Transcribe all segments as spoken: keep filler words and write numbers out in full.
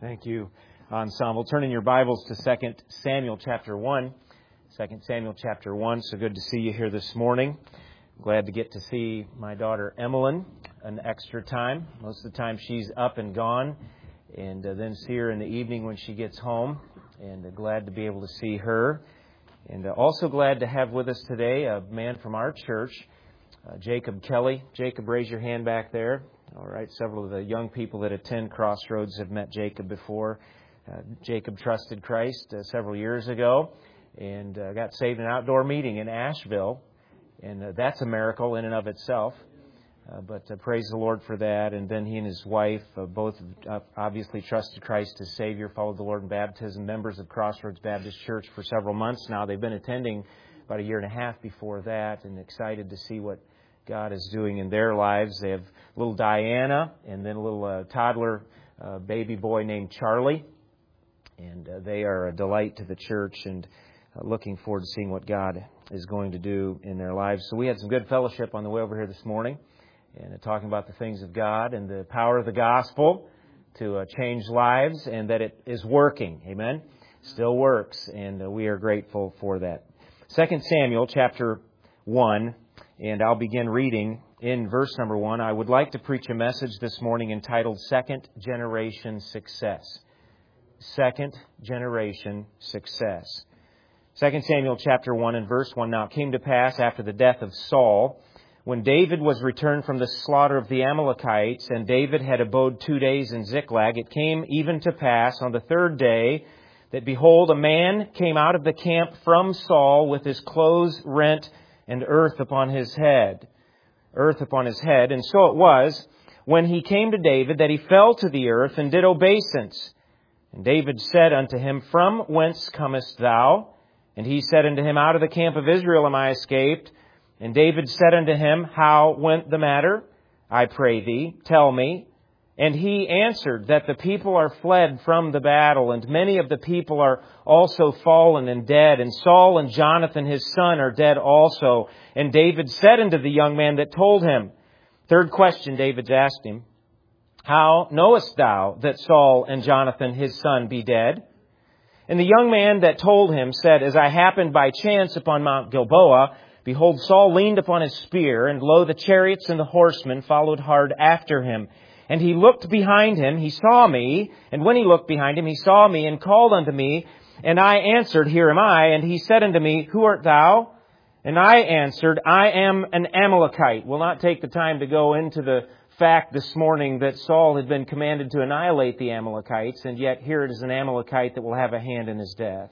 Thank you, Ensemble. Turn in your Bibles to Second Samuel chapter one. Second Samuel chapter one. So good to see you here this morning. Glad to get to see my daughter Emmeline an extra time. Most of the time she's up and gone, and uh, then see her in the evening when she gets home. And uh, glad to be able to see her. And uh, also glad to have with us today a man from our church, uh, Jacob Kelly. Jacob, raise your hand back there. All right, several of the young people that attend Crossroads have met Jacob before. Uh, Jacob trusted Christ uh, several years ago and uh, got saved in an outdoor meeting in Asheville. And uh, that's a miracle in and of itself. Uh, but uh, praise the Lord for that. And then he and his wife uh, both uh, obviously trusted Christ as Savior, followed the Lord in baptism, members of Crossroads Baptist Church for several months now. They've been attending about a year and a half before that, and excited to see what God is doing in their lives. They have little Diana and then a little uh, toddler uh, baby boy named Charlie. And uh, they are a delight to the church, and uh, looking forward to seeing what God is going to do in their lives. So we had some good fellowship on the way over here this morning, and uh, talking about the things of God and the power of the gospel to uh, change lives, and that it is working. Amen? Still works, and uh, we are grateful for that. Second Samuel chapter one. And I'll begin reading in verse number one. I would like to preach a message this morning entitled Second Generation Success. Second Generation Success. Second Samuel chapter one and verse one. Now it came to pass after the death of Saul, when David was returned from the slaughter of the Amalekites, and David had abode two days in Ziklag, it came even to pass on the third day that, behold, a man came out of the camp from Saul with his clothes rent and earth upon his head. Earth upon his head. And so it was, when he came to David, that he fell to the earth and did obeisance. And David said unto him, From whence comest thou? And he said unto him, Out of the camp of Israel am I escaped. And David said unto him, How went the matter? I pray thee, tell me. And he answered, That the people are fled from the battle, and many of the people are also fallen and dead, and Saul and Jonathan his son are dead also. And David said unto the young man that told him, third question David's asked him, How knowest thou that Saul and Jonathan his son be dead? And the young man that told him said, As I happened by chance upon Mount Gilboa, behold, Saul leaned upon his spear, and lo, the chariots and the horsemen followed hard after him. And he looked behind him, he saw me, and when he looked behind him, he saw me, and called unto me, and I answered, Here am I. And he said unto me, Who art thou? And I answered, I am an Amalekite. We'll not take the time to go into the fact this morning that Saul had been commanded to annihilate the Amalekites, and yet here it is an Amalekite that will have a hand in his death.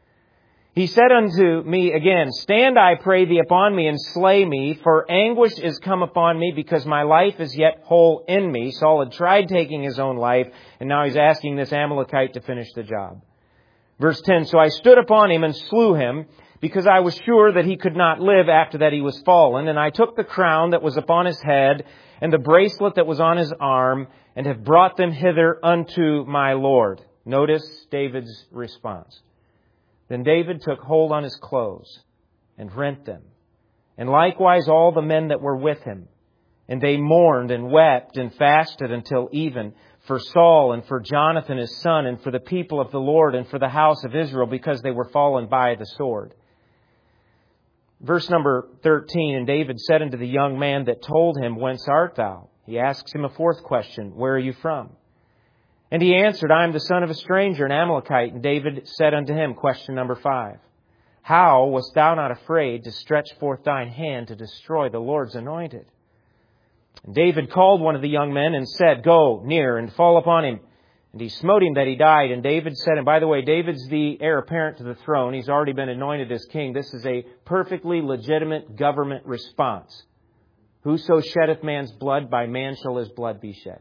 He said unto me again, Stand, I pray thee, upon me, and slay me, for anguish is come upon me, because my life is yet whole in me. Saul had tried taking his own life, and now he's asking this Amalekite to finish the job. Verse ten, So I stood upon him and slew him, because I was sure that he could not live after that he was fallen. And I took the crown that was upon his head, and the bracelet that was on his arm, and have brought them hither unto my Lord. Notice David's response. Then David took hold on his clothes and rent them, and likewise all the men that were with him. And they mourned and wept and fasted until even for Saul and for Jonathan his son, and for the people of the Lord and for the house of Israel, because they were fallen by the sword. Verse number thirteen, And David said unto the young man that told him, Whence art thou? He asks him a fourth question, Where are you from? And he answered, I am the son of a stranger, an Amalekite. And David said unto him, question number five, How wast thou not afraid to stretch forth thine hand to destroy the Lord's anointed? And David called one of the young men and said, Go near and fall upon him. And he smote him that he died. And David said, and by the way, David's the heir apparent to the throne. He's already been anointed as king. This is a perfectly legitimate government response. Whoso sheddeth man's blood, by man shall his blood be shed.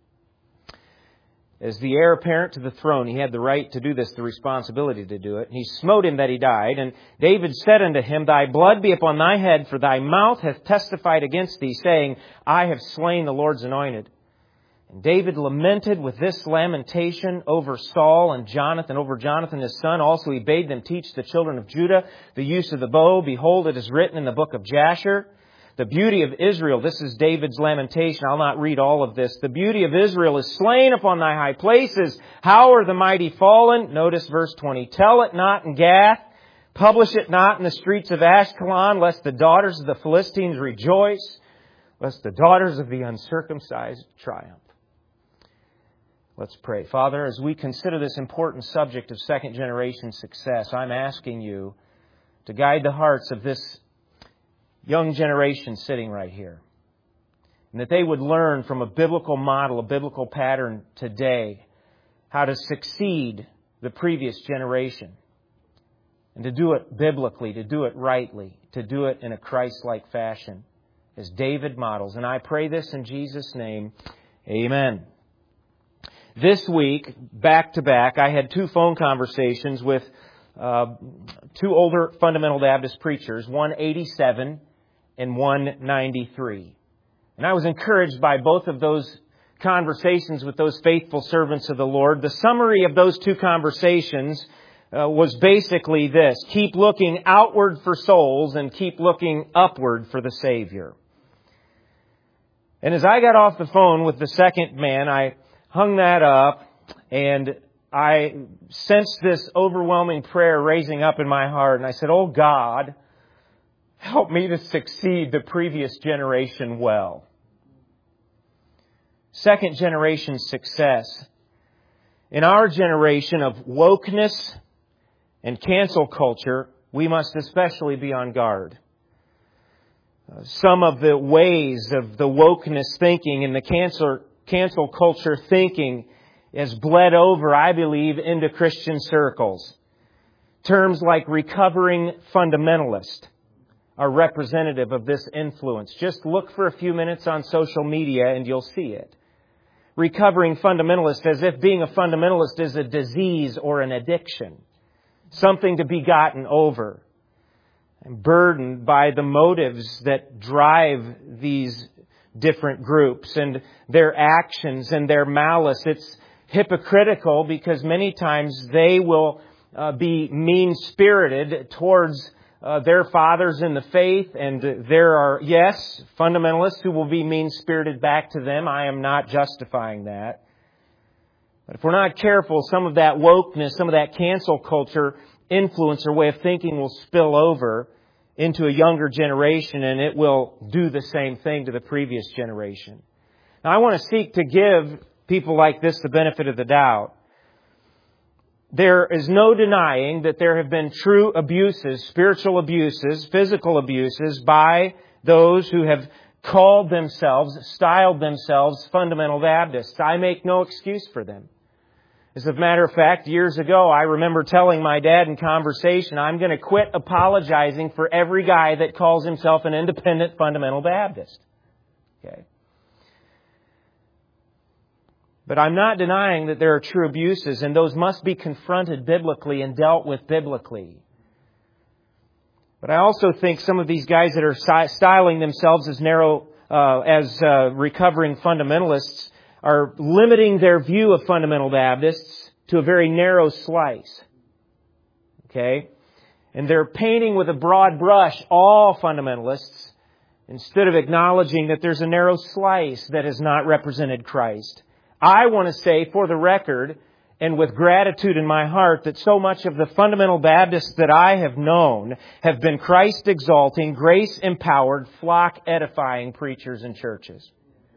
As the heir apparent to the throne, he had the right to do this, the responsibility to do it. And he smote him that he died. And David said unto him, Thy blood be upon thy head, for thy mouth hath testified against thee, saying, I have slain the Lord's anointed. And David lamented with this lamentation over Saul and Jonathan, over Jonathan his son. Also he bade them teach the children of Judah the use of the bow. Behold, it is written in the book of Jasher, The beauty of Israel, this is David's lamentation. I'll not read all of this. The beauty of Israel is slain upon thy high places. How are the mighty fallen? Notice verse twenty. Tell it not in Gath, publish it not in the streets of Ashkelon, lest the daughters of the Philistines rejoice, lest the daughters of the uncircumcised triumph. Let's pray. Father, as we consider this important subject of second generation success, I'm asking you to guide the hearts of this young generation sitting right here. And that they would learn from a biblical model, a biblical pattern today, how to succeed the previous generation. And to do it biblically, to do it rightly, to do it in a Christ-like fashion, as David models. And I pray this in Jesus' name. Amen. This week, back to back, I had two phone conversations with uh, two older fundamental Baptist preachers, one eighty-seven and one ninety-three. And I was encouraged by both of those conversations with those faithful servants of the Lord. The summary of those two conversations uh, was basically this: keep looking outward for souls and keep looking upward for the Savior. And as I got off the phone with the second man, I hung that up, and I sensed this overwhelming prayer raising up in my heart. And I said, "Oh God, help me to succeed the previous generation well." Second generation success. In our generation of wokeness and cancel culture, we must especially be on guard. Uh, some of the ways of the wokeness thinking and the cancel cancel culture thinking has bled over, I believe, into Christian circles. Terms like recovering fundamentalist are representative of this influence. Just look for a few minutes on social media and you'll see it. Recovering fundamentalist, as if being a fundamentalist is a disease or an addiction, something to be gotten over. I'm burdened by the motives that drive these different groups and their actions and their malice. It's hypocritical because many times they will uh, be mean-spirited towards uh, their fathers in the faith, and there are, yes, fundamentalists who will be mean-spirited back to them. I am not justifying that. But if we're not careful, some of that wokeness, some of that cancel culture influence or way of thinking will spill over into a younger generation, and it will do the same thing to the previous generation. Now, I want to seek to give people like this the benefit of the doubt. There is no denying that there have been true abuses, spiritual abuses, physical abuses by those who have called themselves, styled themselves fundamental Baptists. I make no excuse for them. As a matter of fact, years ago, I remember telling my dad in conversation, I'm going to quit apologizing for every guy that calls himself an independent fundamental Baptist. Okay. But I'm not denying that there are true abuses, and those must be confronted biblically and dealt with biblically. But I also think some of these guys that are styling themselves as narrow, uh, as uh, recovering fundamentalists are limiting their view of fundamental Baptists to a very narrow slice. Okay? And they're painting with a broad brush all fundamentalists instead of acknowledging that there's a narrow slice that has not represented Christ. I want to say, for the record, and with gratitude in my heart, that so much of the fundamental Baptists that I have known have been Christ-exalting, grace-empowered, flock-edifying preachers and churches.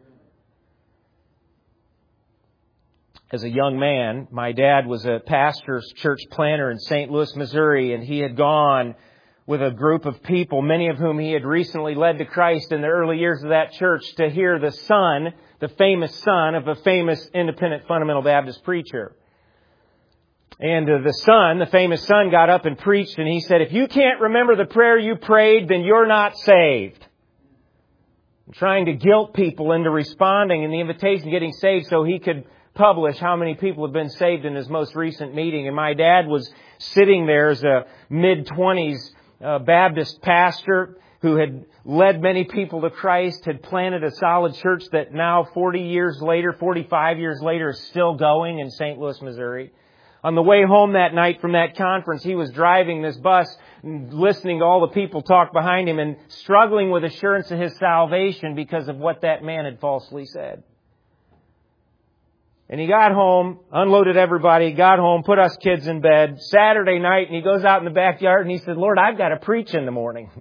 As a young man, my dad was a pastor's church planter in Saint Louis, Missouri, and he had gone with a group of people, many of whom he had recently led to Christ in the early years of that church, to hear the son, the famous son of a famous independent fundamental Baptist preacher. And uh, the son, the famous son, got up and preached, and he said, if you can't remember the prayer you prayed, then you're not saved. And trying to guilt people into responding in the invitation, getting saved, so he could publish how many people have been saved in his most recent meeting. And my dad was sitting there as a mid-twenties uh, Baptist pastor who had led many people to Christ, had planted a solid church that now forty years later, forty-five years later, is still going in Saint Louis, Missouri. On the way home that night from that conference, he was driving this bus, listening to all the people talk behind him and struggling with assurance of his salvation because of what that man had falsely said. And he got home, unloaded everybody, got home, put us kids in bed. Saturday night, and he goes out in the backyard and he said, Lord, I've got to preach in the morning.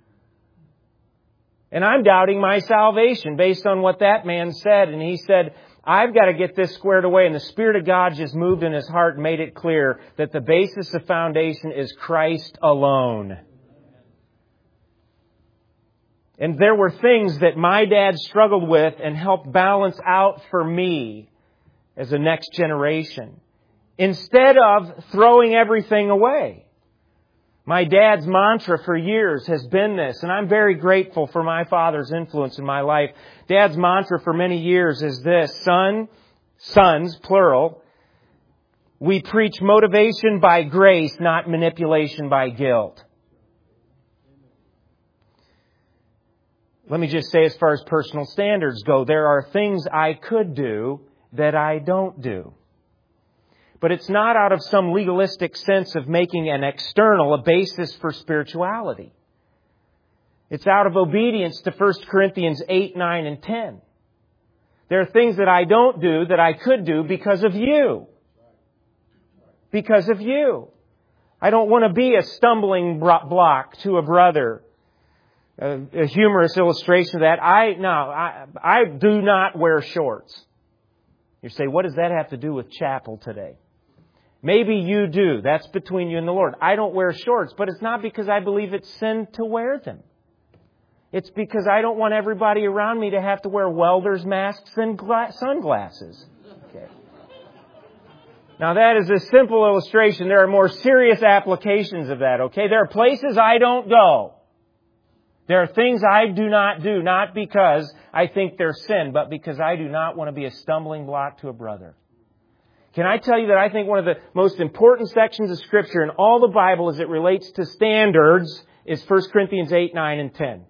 And I'm doubting my salvation based on what that man said. And he said, I've got to get this squared away. And the Spirit of God just moved in his heart and made it clear that the basis of foundation is Christ alone. And there were things that my dad struggled with and helped balance out for me as a next generation, instead of throwing everything away. My dad's mantra for years has been this, and I'm very grateful for my father's influence in my life. Dad's mantra for many years is this: Son, sons, plural, we preach motivation by grace, not manipulation by guilt. Let me just say, as far as personal standards go, there are things I could do that I don't do. But it's not out of some legalistic sense of making an external a basis for spirituality. It's out of obedience to First Corinthians eight, nine, and ten. There are things that I don't do that I could do because of you. Because of you. I don't want to be a stumbling block to a brother. A, a humorous illustration of that. I, no, I, I do not wear shorts. You say, what does that have to do with chapel today? Maybe you do. That's between you and the Lord. I don't wear shorts, but it's not because I believe it's sin to wear them. It's because I don't want everybody around me to have to wear welder's masks and gla- sunglasses. Okay. Now that is a simple illustration. There are more serious applications of that, okay? There are places I don't go. There are things I do not do, not because I think they're sin, but because I do not want to be a stumbling block to a brother. Can I tell you that I think one of the most important sections of Scripture in all the Bible as it relates to standards is First Corinthians eight, nine, and ten.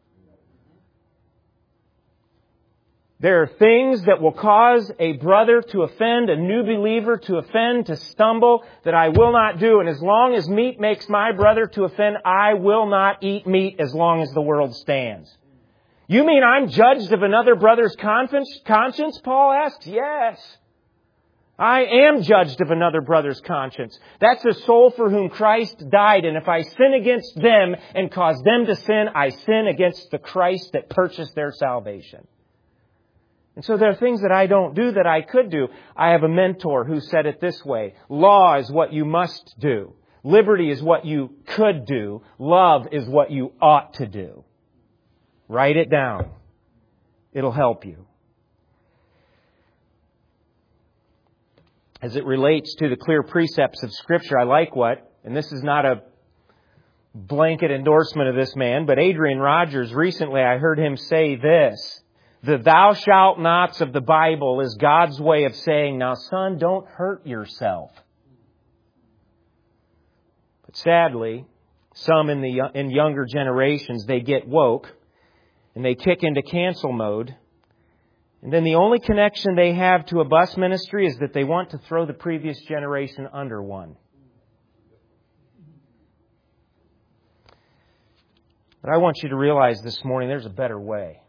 There are things that will cause a brother to offend, a new believer to offend, to stumble, that I will not do. And as long as meat makes my brother to offend, I will not eat meat as long as the world stands. You mean I'm judged of another brother's conscience, Paul asks? Yes. I am judged of another brother's conscience. That's the soul for whom Christ died. And if I sin against them and cause them to sin, I sin against the Christ that purchased their salvation. And so there are things that I don't do that I could do. I have a mentor who said it this way: law is what you must do. Liberty is what you could do. Love is what you ought to do. Write it down. It'll help you. As it relates to the clear precepts of Scripture, I like what, and this is not a blanket endorsement of this man, but Adrian Rogers, recently I heard him say this: the thou shalt nots of the Bible is God's way of saying, now son, don't hurt yourself. But sadly, some in the in younger generations, they get woke and they kick into cancel mode. And then the only connection they have to a bus ministry is that they want to throw the previous generation under one. But I want you to realize this morning there's a better way.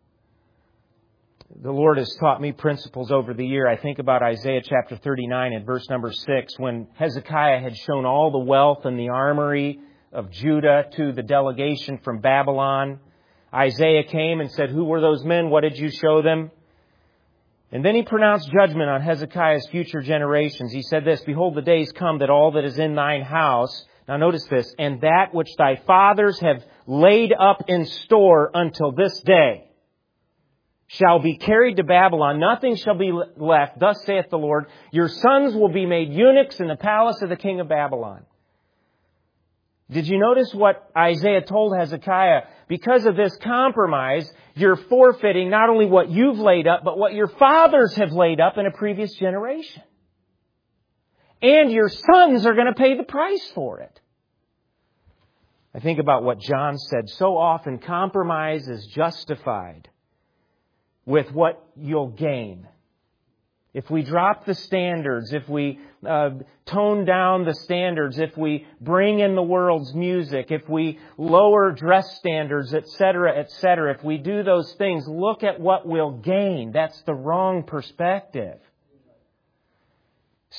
The Lord has taught me principles over the year. I think about Isaiah chapter thirty-nine and verse number six, when Hezekiah had shown all the wealth and the armory of Judah to the delegation from Babylon. Isaiah came and said, who were those men? What did you show them? And then he pronounced judgment on Hezekiah's future generations. He said this: behold, the days come that all that is in thine house, now notice this, and that which thy fathers have laid up in store until this day, shall be carried to Babylon. Nothing shall be left. Thus saith the Lord, your sons will be made eunuchs in the palace of the king of Babylon. Did you notice what Isaiah told Hezekiah? Because of this compromise, you're forfeiting not only what you've laid up, but what your fathers have laid up in a previous generation. And your sons are going to pay the price for it. I think about what John said. So often compromise is justified with what you'll gain. If we drop the standards, if we uh, tone down the standards, if we bring in the world's music, if we lower dress standards, et cetera, et cetera, if we do those things, look at what we'll gain. That's the wrong perspective.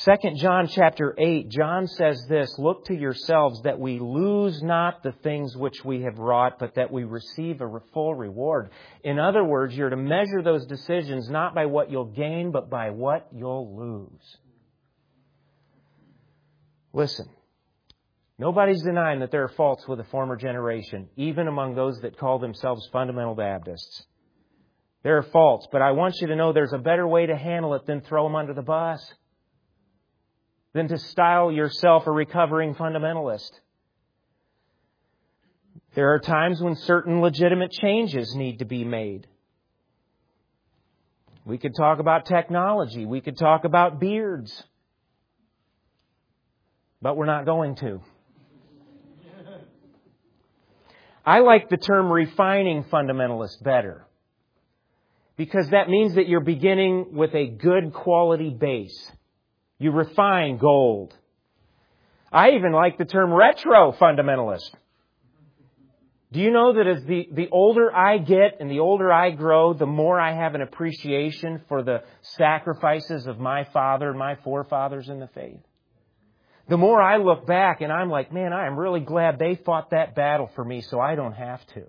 Second John chapter eight, John says this, "Look to yourselves that we lose not the things which we have wrought, but that we receive a full reward." In other words, you're to measure those decisions not by what you'll gain, but by what you'll lose. Listen, nobody's denying that there are faults with the former generation, even among those that call themselves fundamental Baptists. There are faults, but I want you to know there's a better way to handle it than throw them under the bus, than to style yourself a recovering fundamentalist. There are times when certain legitimate changes need to be made. We could talk about technology. We could talk about beards. But we're not going to. I like the term refining fundamentalist better, because that means that you're beginning with a good quality base. You refine gold. I even like the term retro fundamentalist. Do you know that as the, the older I get and the older I grow, the more I have an appreciation for the sacrifices of my father and my forefathers in the faith? The more I look back and I'm like, man, I am really glad they fought that battle for me so I don't have to.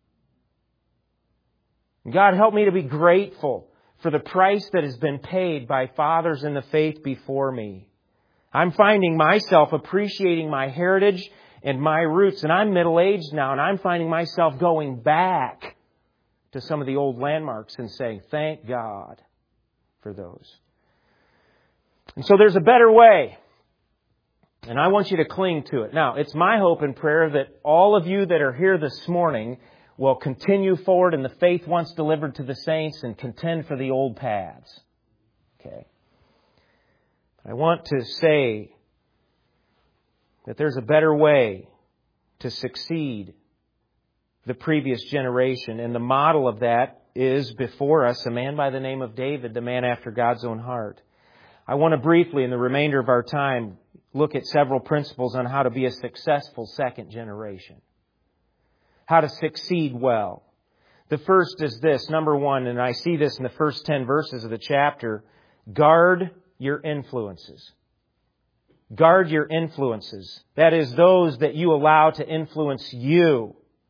God, help me to be grateful for the price that has been paid by fathers in the faith before me. I'm finding myself appreciating my heritage and my roots, and I'm middle-aged now, and I'm finding myself going back to some of the old landmarks and saying, thank God for those. And so there's a better way, and I want you to cling to it. Now, it's my hope and prayer that all of you that are here this morning will continue forward in the faith once delivered to the saints and contend for the old paths. Okay. I want to say that there's a better way to succeed the previous generation. And the model of that is before us, a man by the name of David, the man after God's own heart. I want to briefly, in the remainder of our time, look at several principles on how to be a successful second generation. How to succeed well. The first is this, number one, and I see this in the first ten verses of the chapter, guard your influences. Guard your influences. That is, those that you allow to influence you.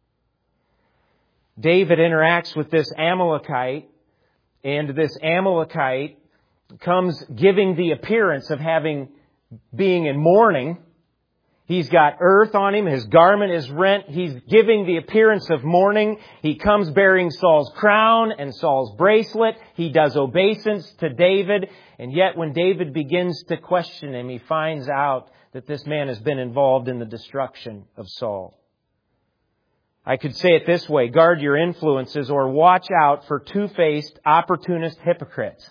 David interacts with this Amalekite, and this Amalekite comes giving the appearance of having, being in mourning. He's got earth on him. His garment is rent. He's giving the appearance of mourning. He comes bearing Saul's crown and Saul's bracelet. He does obeisance to David. And yet when David begins to question him, he finds out that this man has been involved in the destruction of Saul. I could say it this way, guard your influences or watch out for two-faced, opportunist hypocrites.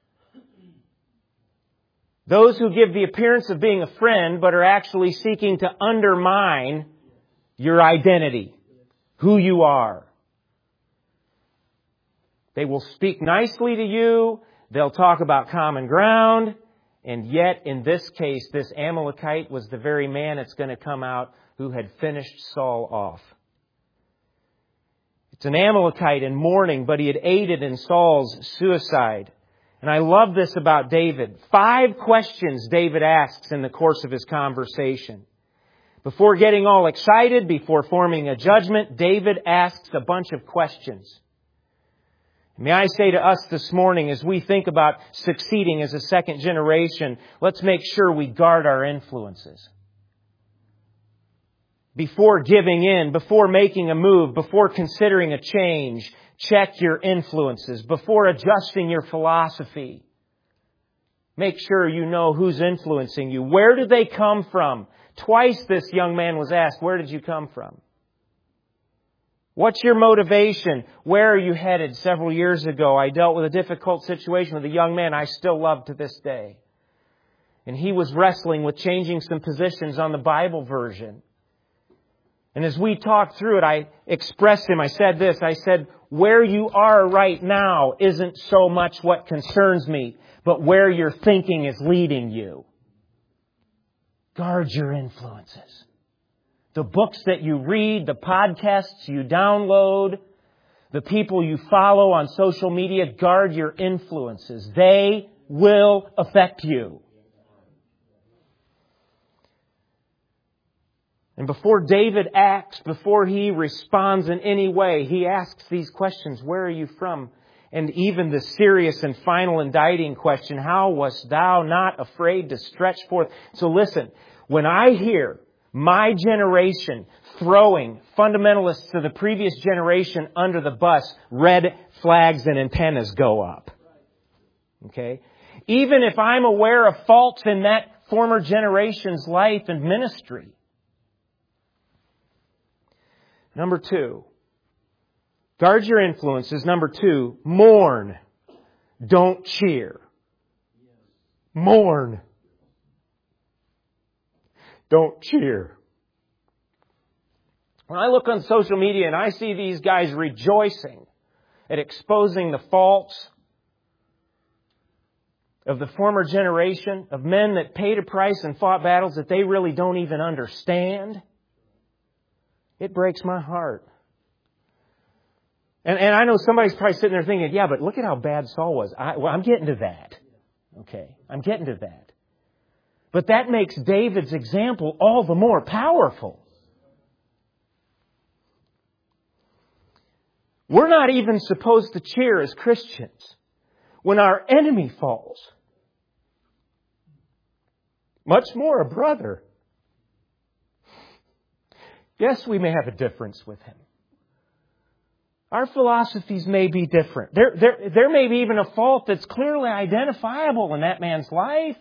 Those who give the appearance of being a friend but are actually seeking to undermine your identity, who you are. They will speak nicely to you. They'll talk about common ground. And yet, in this case, this Amalekite was the very man that's going to come out who had finished Saul off. It's an Amalekite in mourning, but he had aided in Saul's suicide. And I love this about David. Five questions David asks in the course of his conversation. Before getting all excited, before forming a judgment, David asks a bunch of questions. May I say to us this morning, as we think about succeeding as a second generation, let's make sure we guard our influences. Before giving in, before making a move, before considering a change, check your influences. Before adjusting your philosophy, make sure you know who's influencing you. Where did they come from? Twice this young man was asked, where did you come from? What's your motivation? Where are you headed? Several years ago, I dealt with a difficult situation with a young man I still love to this day. And he was wrestling with changing some positions on the Bible version. And as we talked through it, I expressed him, I said this, I said, where you are right now isn't so much what concerns me, but where your thinking is leading you. Guard your influences. The books that you read, the podcasts you download, the people you follow on social media, guard your influences. They will affect you. And before David acts, before he responds in any way, he asks these questions. Where are you from? And even the serious and final indicting question, how wast thou not afraid to stretch forth? So listen, when I hear my generation throwing fundamentalists to the previous generation under the bus, red flags and antennas go up. Okay? Even if I'm aware of faults in that former generation's life and ministry. Number two, guard your influences. Number two, mourn. Don't cheer. Mourn. Don't cheer. When I look on social media and I see these guys rejoicing at exposing the faults of the former generation, of men that paid a price and fought battles that they really don't even understand, it breaks my heart. And, and I know somebody's probably sitting there thinking, yeah, but look at how bad Saul was. I, well, I'm getting to that. Okay, I'm getting to that. But that makes David's example all the more powerful. We're not even supposed to cheer as Christians when our enemy falls. Much more a brother. Yes, we may have a difference with him. Our philosophies may be different. There, there, there may be even a fault that's clearly identifiable in that man's life.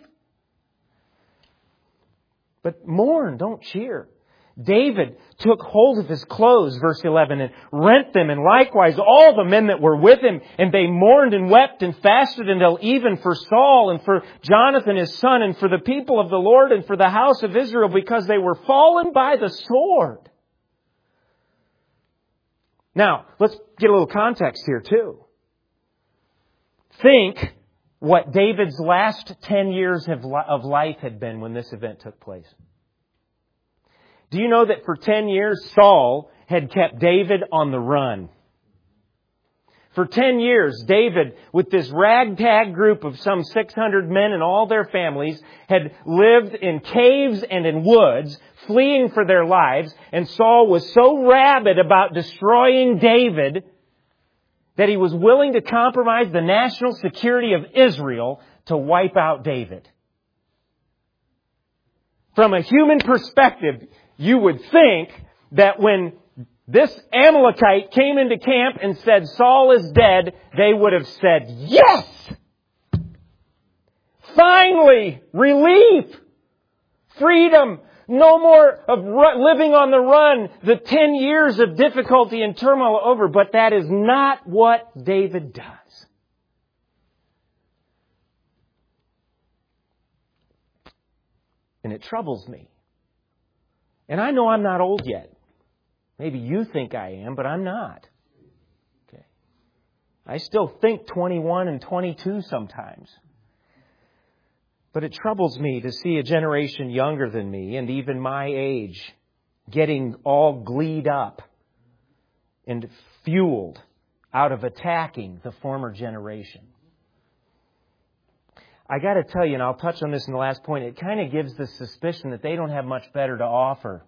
But mourn, don't cheer. David took hold of his clothes, verse eleven, and rent them, and likewise all the men that were with him, and they mourned and wept and fasted until even for Saul and for Jonathan his son and for the people of the Lord and for the house of Israel, because they were fallen by the sword. Now, let's get a little context here too. Think what David's last ten years of life had been when this event took place. Do you know that for ten years, Saul had kept David on the run? For ten years, David, with this ragtag group of some six hundred men and all their families, had lived in caves and in woods, fleeing for their lives. And Saul was so rabid about destroying David that he was willing to compromise the national security of Israel to wipe out David. From a human perspective, you would think that when this Amalekite came into camp and said, Saul is dead, they would have said, yes! Finally! Relief! Freedom! No more of living on the run. The ten years of difficulty and turmoil over. But that is not what David does. And it troubles me. And I know I'm not old yet. Maybe you think I am, but I'm not. Okay. I still think twenty-one and twenty-two sometimes. But it troubles me to see a generation younger than me and even my age getting all gleed up and fueled out of attacking the former generation. I got to tell you, and I'll touch on this in the last point, it kind of gives the suspicion that they don't have much better to offer.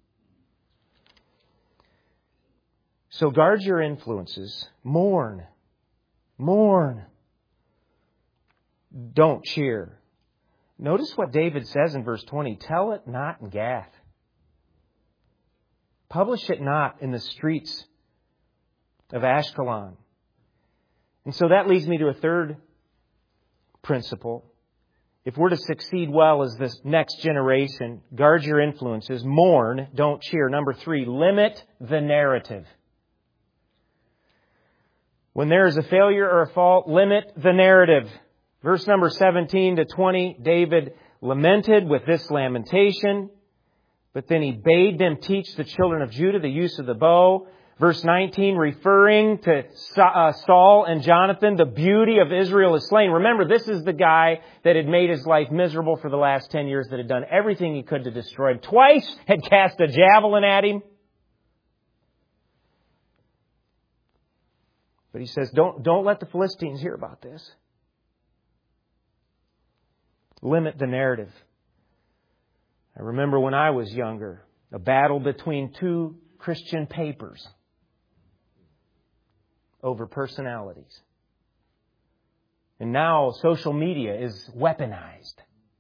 So guard your influences. Mourn. Mourn. Don't cheer. Notice what David says in verse twenty. Tell it not in Gath. Publish it not in the streets of Ashkelon. And so that leads me to a third principle. If we're to succeed well as this next generation, guard your influences, mourn, don't cheer. Number three, limit the narrative. When there is a failure or a fault, limit the narrative. Verse number seventeen to twenty, David lamented with this lamentation, but then he bade them teach the children of Judah the use of the bow. Verse nineteen, referring to Saul and Jonathan, the beauty of Israel is slain. Remember, this is the guy that had made his life miserable for the last ten years, that had done everything he could to destroy him. Twice had cast a javelin at him. But he says, don't, don't let the Philistines hear about this. Limit the narrative. I remember when I was younger, A battle between two Christian papers over personalities. And now social media is weaponized.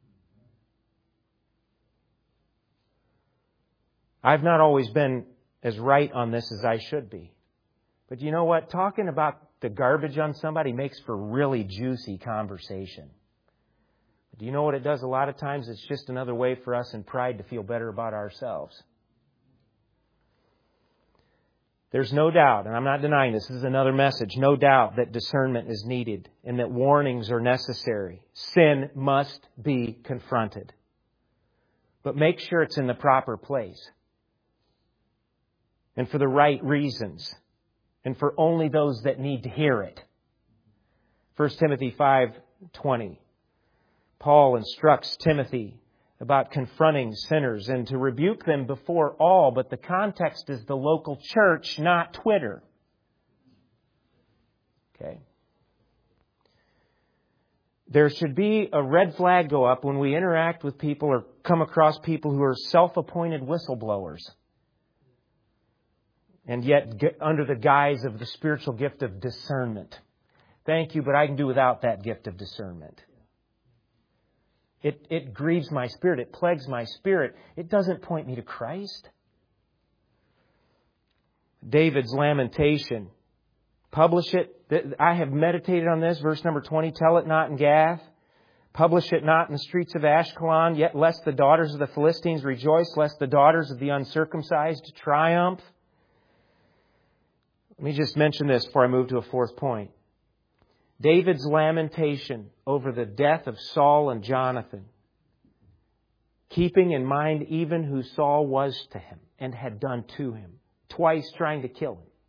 I've not always been as right on this as I should be. But you know what? Talking about the garbage on somebody makes for really juicy conversation. Do you know what it does a lot of times? It's just another way for us in pride to feel better about ourselves. There's no doubt, and I'm not denying this, this is another message, no doubt that discernment is needed and that warnings are necessary. Sin must be confronted. But make sure it's in the proper place. And for the right reasons. And for only those that need to hear it. First Timothy five twenty. Paul instructs Timothy about confronting sinners and to rebuke them before all, but the context is the local church, not Twitter. Okay. There should be a red flag go up when we interact with people or come across people who are self-appointed whistleblowers. And yet under the guise of the spiritual gift of discernment. Thank you, but I can do without that gift of discernment. It, it grieves my spirit. It plagues my spirit. It doesn't point me to Christ. David's lamentation. Publish it. I have meditated on this. Verse number twenty. Tell it not in Gath. Publish it not in the streets of Ashkelon. Yet lest the daughters of the Philistines rejoice. Lest the daughters of the uncircumcised triumph. Let me just mention this before I move to a fourth point. David's lamentation over the death of Saul and Jonathan, keeping in mind even who Saul was to him and had done to him, twice trying to kill him.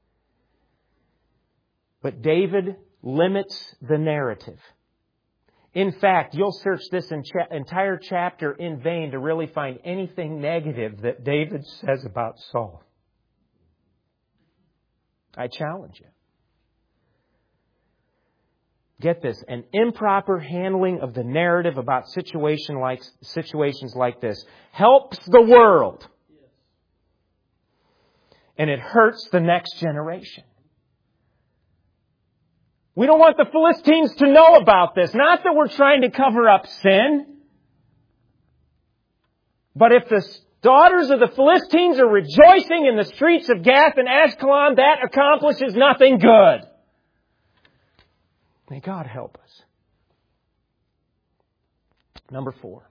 But David limits the narrative. In fact, you'll search this entire chapter in vain to really find anything negative that David says about Saul. I challenge you. Get this, an improper handling of the narrative about situation like, situations like this helps the world. And it hurts the next generation. We don't want the Philistines to know about this. Not that we're trying to cover up sin. But if the daughters of the Philistines are rejoicing in the streets of Gath and Ashkelon, that accomplishes nothing good. May God help us. Number four.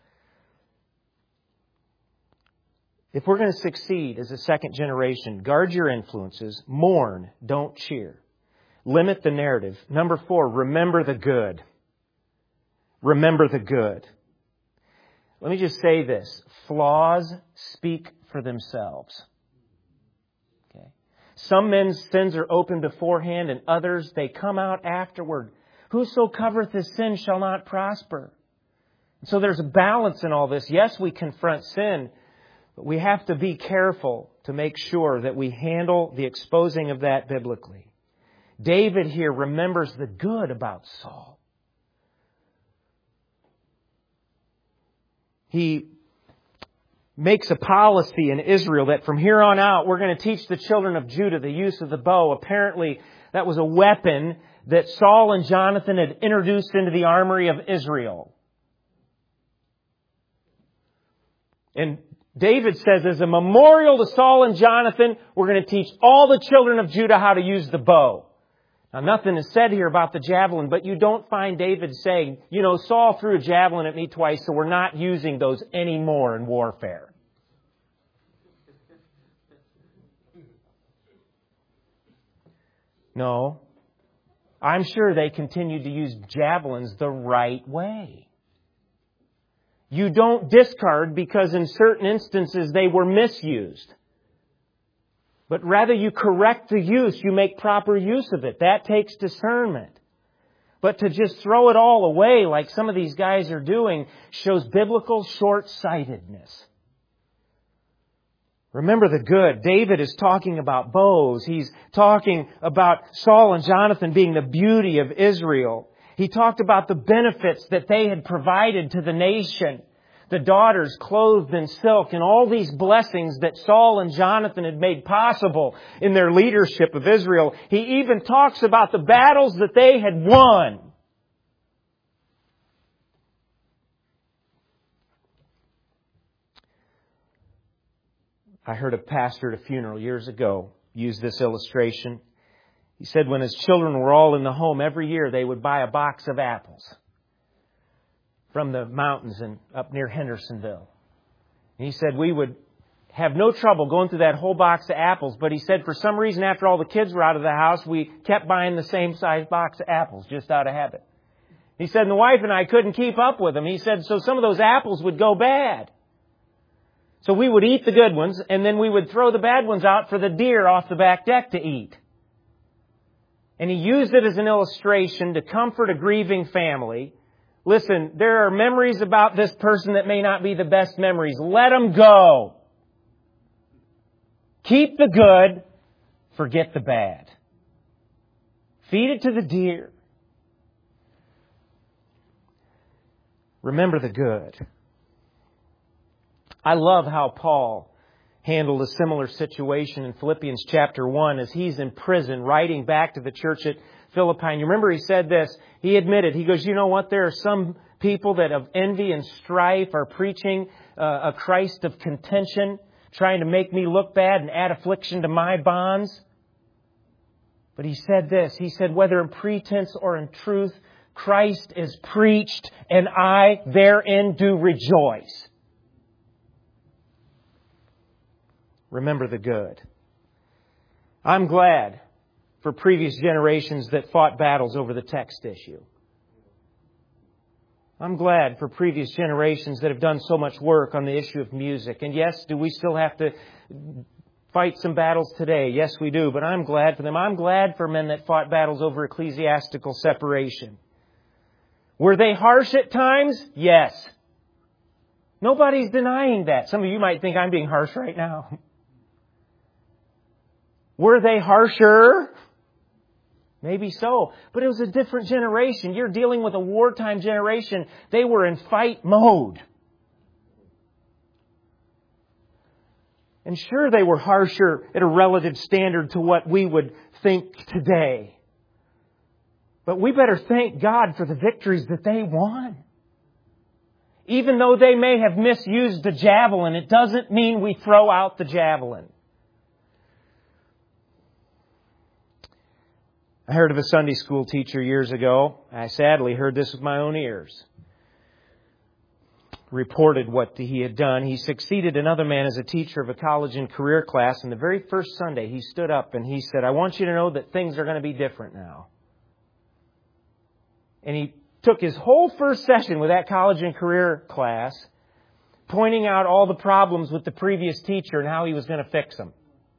If we're going to succeed as a second generation, guard your influences, mourn, don't cheer. Limit the narrative. Number four, remember the good. Remember the good. Let me just say this. Flaws speak for themselves. Okay. Some men's sins are open beforehand, and others, they come out afterward. Whoso covereth his sin shall not prosper. So there's a balance in all this. Yes, we confront sin, but we have to be careful to make sure that we handle the exposing of that biblically. David here remembers the good about Saul. He makes a policy in Israel that from here on out, we're going to teach the children of Judah the use of the bow. Apparently, that was a weapon that Saul and Jonathan had introduced into the armory of Israel. And David says, as a memorial to Saul and Jonathan, we're going to teach all the children of Judah how to use the bow. Now, nothing is said here about the javelin, but you don't find David saying, you know, Saul threw a javelin at me twice, so we're not using those anymore in warfare. No. I'm sure they continued to use javelins the right way. You don't discard because in certain instances they were misused. But rather you correct the use, you make proper use of it. That takes discernment. But to just throw it all away like some of these guys are doing shows biblical short-sightedness. Remember the good. David is talking about bows. He's talking about Saul and Jonathan being the beauty of Israel. He talked about the benefits that they had provided to the nation. the daughters clothed in silk, and all these blessings that Saul and Jonathan had made possible in their leadership of Israel. He even talks about the battles that they had won. I heard a pastor at a funeral years ago use this illustration. He said when his children were all in the home, every year they would buy a box of apples from the mountains and up near Hendersonville. And he said we would have no trouble going through that whole box of apples. But he said for some reason after all the kids were out of the house, we kept buying the same size box of apples just out of habit. He said, and the wife and I couldn't keep up with them. He said, so some of those apples would go bad. So we would eat the good ones, and then we would throw the bad ones out for the deer off the back deck to eat. And he used it as an illustration to comfort a grieving family. Listen, there are memories about this person that may not be the best memories. Let them go. Keep the good, forget the bad. Feed it to the deer. Remember the good. I love how Paul handled a similar situation in Philippians chapter one as he's in prison writing back to the church at Philippi. And you remember he said this, he admitted, he goes, you know what, there are some people that of envy and strife are preaching uh, a Christ of contention, trying to make me look bad and add affliction to my bonds. But he said this, he said, whether in pretense or in truth, Christ is preached and I therein do rejoice. Remember the good. I'm glad for previous generations that fought battles over the text issue. I'm glad for previous generations that have done so much work on the issue of music. And yes, do we still have to fight some battles today? Yes, we do. But I'm glad for them. I'm glad for men that fought battles over ecclesiastical separation. Were they harsh at times? Yes. Nobody's denying that. Some of you might think I'm being harsh right now. Were they harsher? Maybe so. But it was a different generation. You're dealing with a wartime generation. They were in fight mode. And sure, they were harsher at a relative standard to what we would think today. But we better thank God for the victories that they won. Even though they may have misused the javelin, it doesn't mean we throw out the javelin. I heard of a Sunday school teacher years ago. I sadly heard this with my own ears. Reported what he had done. He succeeded another man as a teacher of a college and career class. And the very first Sunday, he stood up and he said, I want you to know that things are going to be different now. And he took his whole first session with that college and career class, pointing out all the problems with the previous teacher and how he was going to fix them.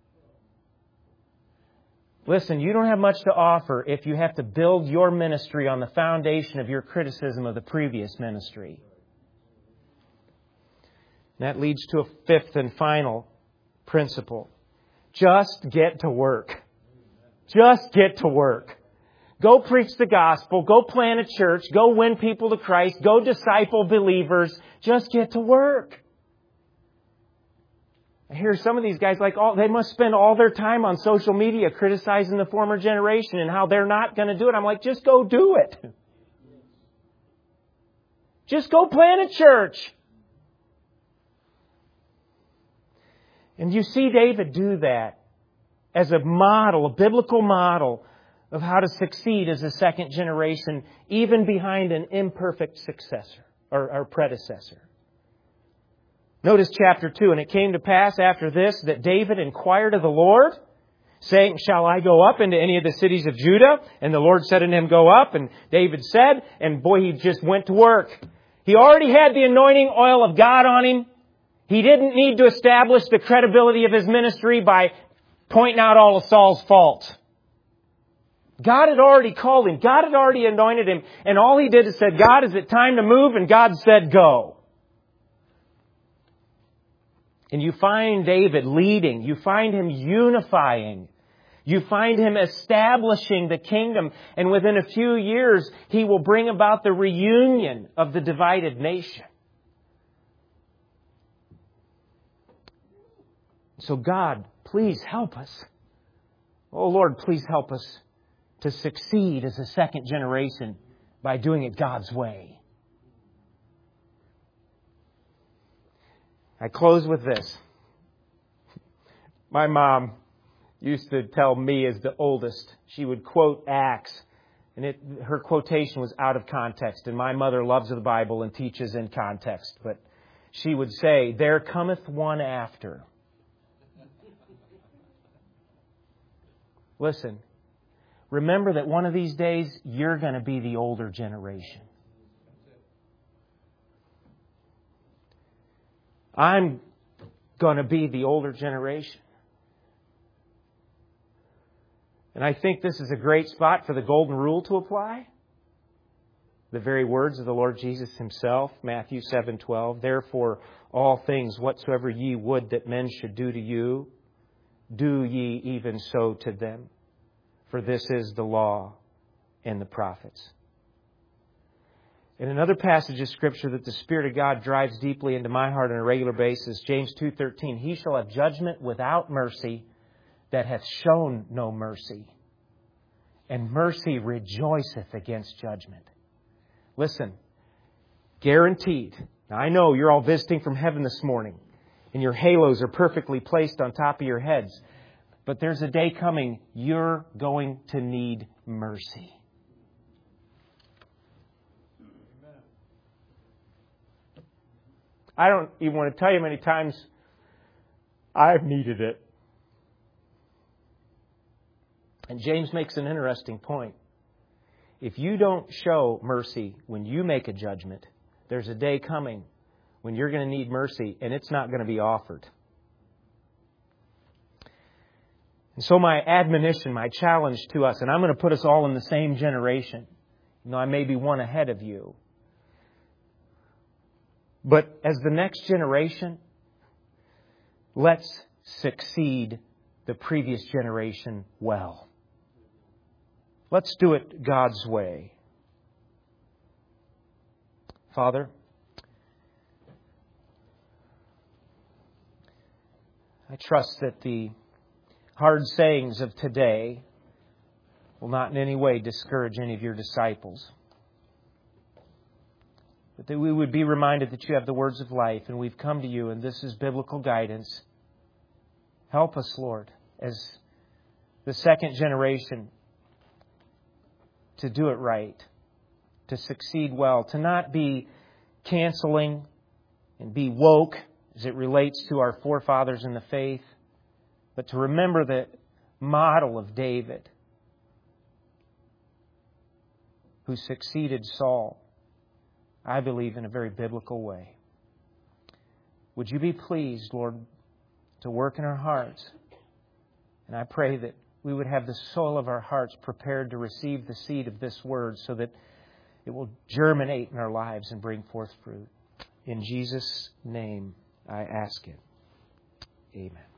Listen, you don't have much to offer if you have to build your ministry on the foundation of your criticism of the previous ministry. And that leads to a fifth and final principle. Just get to work. Just get to work. Go preach the gospel. Go plant a church. Go win people to Christ. Go disciple believers. Just get to work. I hear some of these guys like, oh, they must spend all their time on social media criticizing the former generation and how they're not going to do it. I'm like, just go do it. Just go plant a church. And you see David do that as a model, a biblical model of how to succeed as a second generation, even behind an imperfect successor or, or predecessor. Notice chapter two. And it came to pass after this that David inquired of the Lord, saying, shall I go up into any of the cities of Judah? And the Lord said unto him, go up. And David said, and boy, he just went to work. He already had the anointing oil of God on him. He didn't need to establish the credibility of his ministry by pointing out all of Saul's faults. God had already called him. God had already anointed him. And all he did is said, God, is it time to move? And God said, go. And you find David leading. You find him unifying. You find him establishing the kingdom. And within a few years, he will bring about the reunion of the divided nation. So God, please help us. Oh Lord, please help us to succeed as a second generation by doing it God's way. I close with this. My mom used to tell me as the oldest, she would quote Acts, and it, her quotation was out of context. And my mother loves the Bible and teaches in context. But she would say, "There cometh one after." Listen, remember that one of these days, you're going to be the older generation. I'm going to be the older generation. And I think this is a great spot for the golden rule to apply. The very words of the Lord Jesus Himself, Matthew seven twelve. "Therefore, all things whatsoever ye would that men should do to you, do ye even so to them. For this is the law and the prophets." In another passage of Scripture that the Spirit of God drives deeply into my heart on a regular basis, James two thirteen, "He shall have judgment without mercy that hath shown no mercy. And mercy rejoiceth against judgment." Listen, guaranteed. Now I know you're all visiting from heaven this morning, and your halos are perfectly placed on top of your heads. But there's a day coming, you're going to need mercy. I don't even want to tell you how many times I've needed it. And James makes an interesting point. If you don't show mercy when you make a judgment, there's a day coming when you're going to need mercy, and it's not going to be offered. And so my admonition, my challenge to us, and I'm going to put us all in the same generation. You know, I may be one ahead of you. But as the next generation, let's succeed the previous generation well. Let's do it God's way. Father, I trust that the hard sayings of today will not in any way discourage any of your disciples. But that we would be reminded that you have the words of life and we've come to you and this is biblical guidance. Help us, Lord, as the second generation to do it right, to succeed well, to not be canceling and be woke as it relates to our forefathers in the faith, but to remember the model of David, who succeeded Saul, I believe, in a very biblical way. Would you be pleased, Lord, to work in our hearts? And I pray that we would have the soul of our hearts prepared to receive the seed of this word so that it will germinate in our lives and bring forth fruit. In Jesus' name I ask it. Amen.